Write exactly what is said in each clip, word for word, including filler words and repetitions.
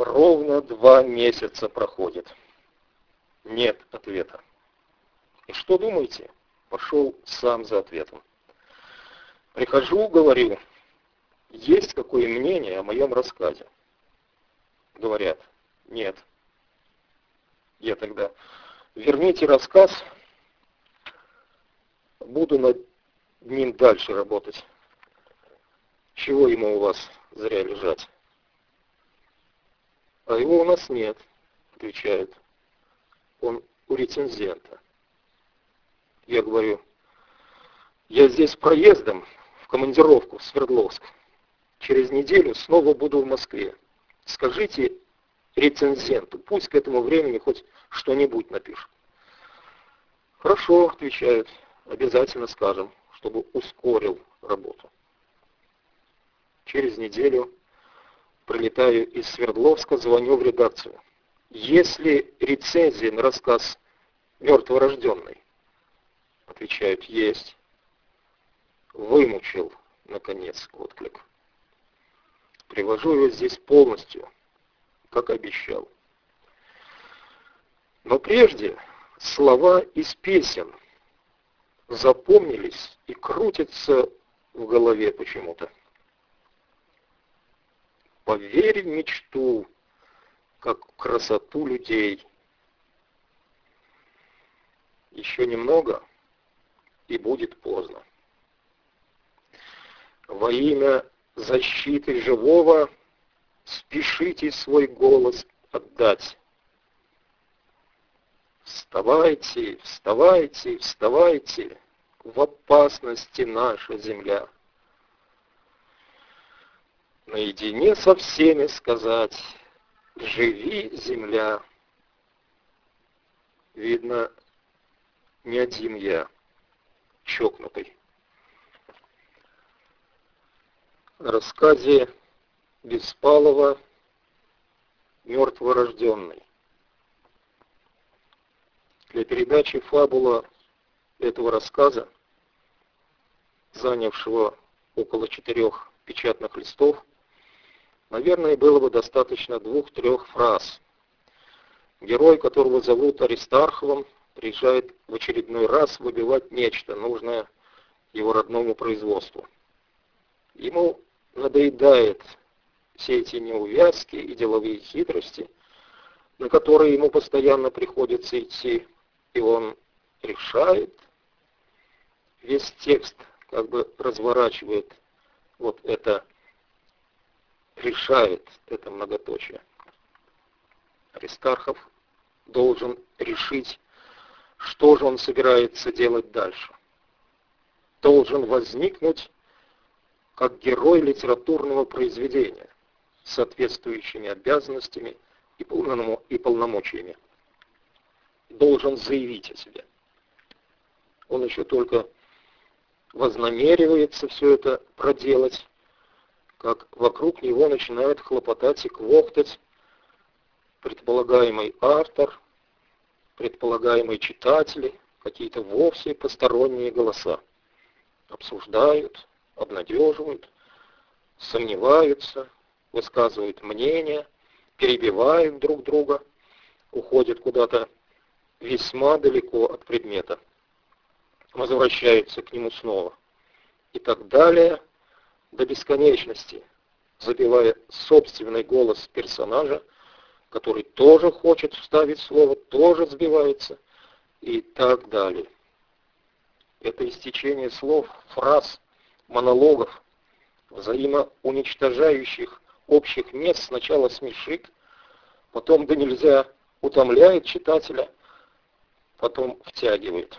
Ровно два месяца проходит. Нет ответа. И что думаете? Пошел сам за ответом. Прихожу, говорю, есть какое мнение о моем рассказе? Говорят, нет. Я тогда, верните рассказ, буду над ним дальше работать. Чего ему у вас зря лежать? А его у нас нет, отвечают. Он у рецензента. Я говорю, я здесь проездом в командировку в Свердловск. Через неделю снова буду в Москве. Скажите рецензенту, пусть к этому времени хоть что-нибудь напишет. Хорошо, отвечают, обязательно скажем, чтобы ускорил работу. Через неделю прилетаю из Свердловска, звоню в редакцию. Если рецензия на рассказ «Мертворожденный», отвечают, есть. Вымучил, наконец, отклик. Привожу его здесь полностью, как обещал. Но прежде слова из песен запомнились и крутятся в голове почему-то. Поверь в мечту, как в красоту людей. Еще немного, и будет поздно. Во имя защиты живого спешите свой голос отдать. Вставайте, вставайте, вставайте, в опасности наша земля. Наедине со всеми сказать, живи, земля. Видно, не один я, чокнутый. В рассказе Беспалова «Мертворожденный». Для передачи фабула этого рассказа, занявшего около четырех печатных листов, наверное, было бы достаточно двух-трех фраз. Герой, которого зовут Аристарховым, приезжает в очередной раз выбивать нечто, нужное его родному производству. Ему надоедает все эти неувязки и деловые хитрости, на которые ему постоянно приходится идти, и он решает, весь текст как бы разворачивает вот это, решает это многоточие. Аристархов должен решить, что же он собирается делать дальше. Должен возникнуть как герой литературного произведения с соответствующими обязанностями и полномочиями. Должен заявить о себе. Он еще только вознамеривается все это проделать, как вокруг него начинают хлопотать и квохтать предполагаемый автор, предполагаемые читатели, какие-то вовсе посторонние голоса. Обсуждают, обнадеживают, сомневаются, высказывают мнения, перебивают друг друга, уходят куда-то весьма далеко от предмета, возвращаются к нему снова. И так далее до бесконечности, забивая собственный голос персонажа, который тоже хочет вставить слово, тоже сбивается, и так далее. Это истечение слов, фраз, монологов, взаимоуничтожающих общих мест сначала смешит, потом да нельзя утомляет читателя, потом втягивает.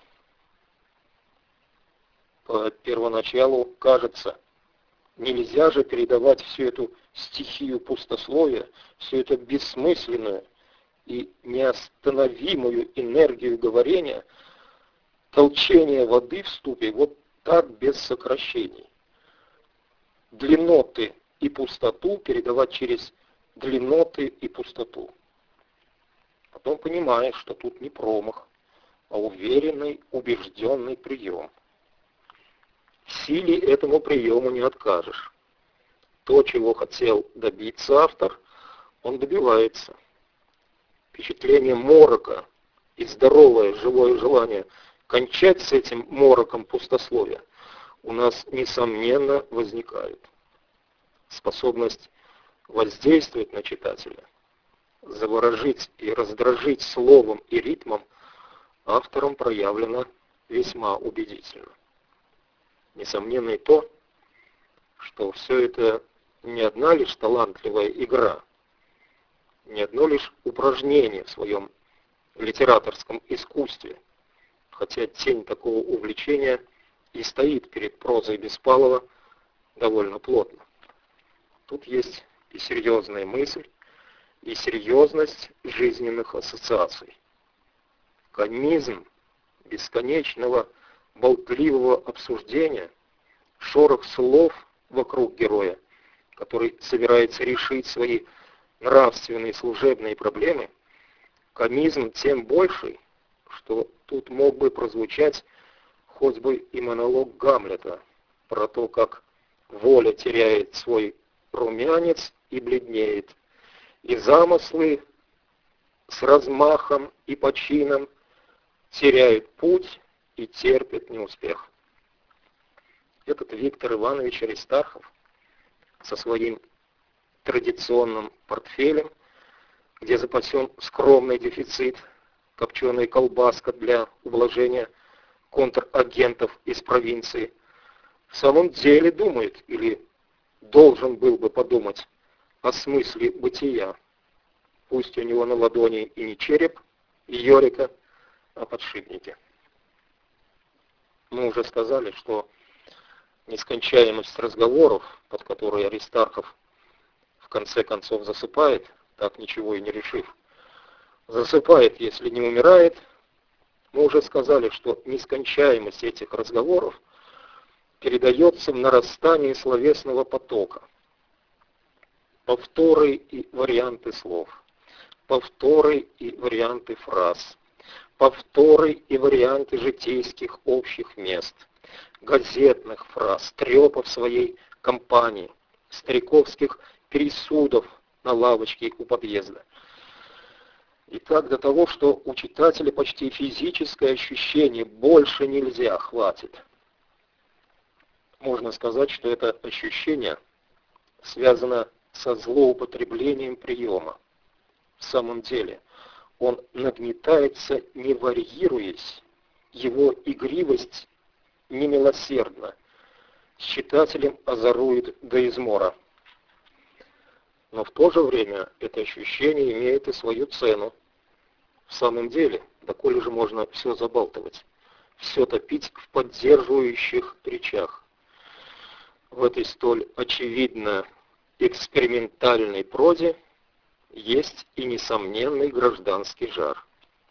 По первоначалу кажется, нельзя же передавать всю эту стихию пустословия, всю эту бессмысленную и неостановимую энергию говорения, толчение воды в ступе вот так без сокращений. Длинноты и пустоту передавать через длинноты и пустоту. Потом понимаешь, что тут не промах, а уверенный, убежденный прием. Силе этому приему не откажешь. То, чего хотел добиться автор, он добивается. Впечатление морока и здоровое живое желание кончать с этим мороком пустословия у нас, несомненно, возникает. Способность воздействовать на читателя, заворожить и раздражить словом и ритмом автором проявлена весьма убедительно. Несомненно и то, что все это не одна лишь талантливая игра, не одно лишь упражнение в своем литераторском искусстве, хотя тень такого увлечения и стоит перед прозой Беспалова довольно плотно. Тут есть и серьезная мысль, и серьезность жизненных ассоциаций. Комизм бесконечного болтливого обсуждения, шорох слов вокруг героя, который собирается решить свои нравственные служебные проблемы, комизм тем больший, что тут мог бы прозвучать хоть бы и монолог Гамлета про то, как воля теряет свой румянец и бледнеет, и замыслы с размахом и почином теряют путь и терпят неуспех. Этот Виктор Иванович Аристархов со своим традиционным портфелем, где запасен скромный дефицит, копченая колбаска для ублажения контрагентов из провинции, в самом деле думает или должен был бы подумать о смысле бытия. Пусть у него на ладони и не череп Йорика, а подшипники. Мы уже сказали, что нескончаемость разговоров, под которые Аристархов в конце концов засыпает, так ничего и не решив, засыпает, если не умирает. Мы уже сказали, что нескончаемость этих разговоров передается в нарастании словесного потока. Повторы и варианты слов, повторы и варианты фраз, повторы и варианты житейских общих мест, газетных фраз, трепов своей компании, стариковских пересудов на лавочке у подъезда. И так до того, что у читателя почти физическое ощущение «больше нельзя, хватит». Можно сказать, что это ощущение связано со злоупотреблением приема. В самом деле он нагнетается, не варьируясь, его игривость немилосердна, с читателем озорует до измора. Но в то же время это ощущение имеет и свою цену. В самом деле, доколе же можно все забалтывать, все топить в поддерживающих речах. В этой столь очевидно экспериментальной прозе есть и несомненный гражданский жар.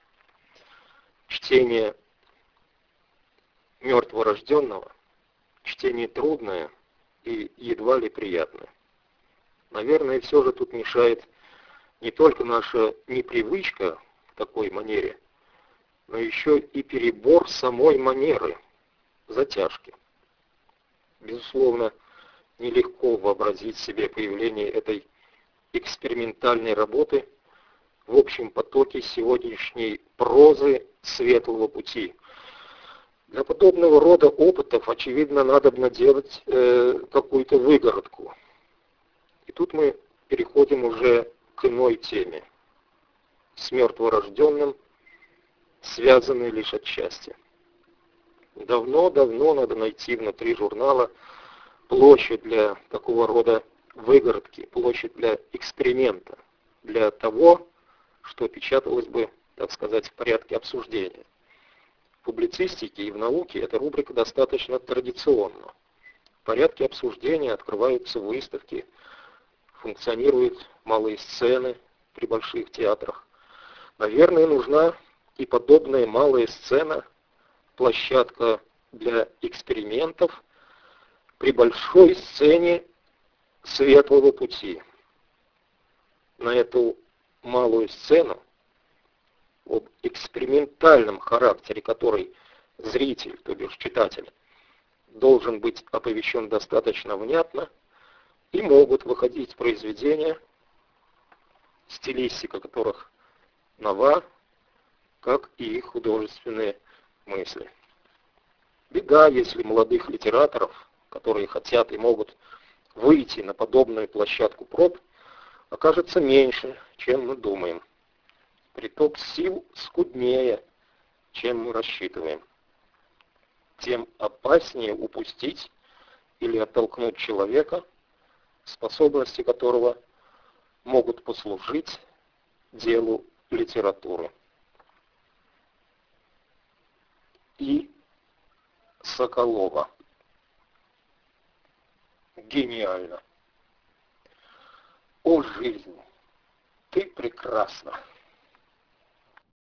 Чтение мертворожденного, чтение трудное и едва ли приятное. Наверное, все же тут мешает не только наша непривычка к такой манере, но еще и перебор самой манеры, затяжки. Безусловно, нелегко вообразить себе появление этой экспериментальной работы в общем потоке сегодняшней прозы светлого пути. Для подобного рода опытов, очевидно, надобно делать э, какую-то выгородку. И тут мы переходим уже к иной теме, с мертворожденным, связанной лишь отчасти. Давно-давно надо найти внутри журнала площадь для такого рода выгородки, площадь для эксперимента, для того, что печаталось бы, так сказать, в порядке обсуждения. В публицистике и в науке эта рубрика достаточно традиционна. В порядке обсуждения открываются выставки, функционируют малые сцены при больших театрах. Наверное, нужна и подобная малая сцена, площадка для экспериментов при большой сцене светлого пути. На эту малую сцену, об экспериментальном характере которой зритель, то бишь читатель, должен быть оповещен достаточно внятно, и могут выходить произведения, стилистика которых нова, как и их художественные мысли. Беда, если молодых литераторов, которые хотят и могут выйти на подобную площадку проб, окажется меньше, чем мы думаем. Приток сил скуднее, чем мы рассчитываем. Тем опаснее упустить или оттолкнуть человека, способности которого могут послужить делу литературы. И Соколова. Гениально. О, жизнь, ты прекрасна.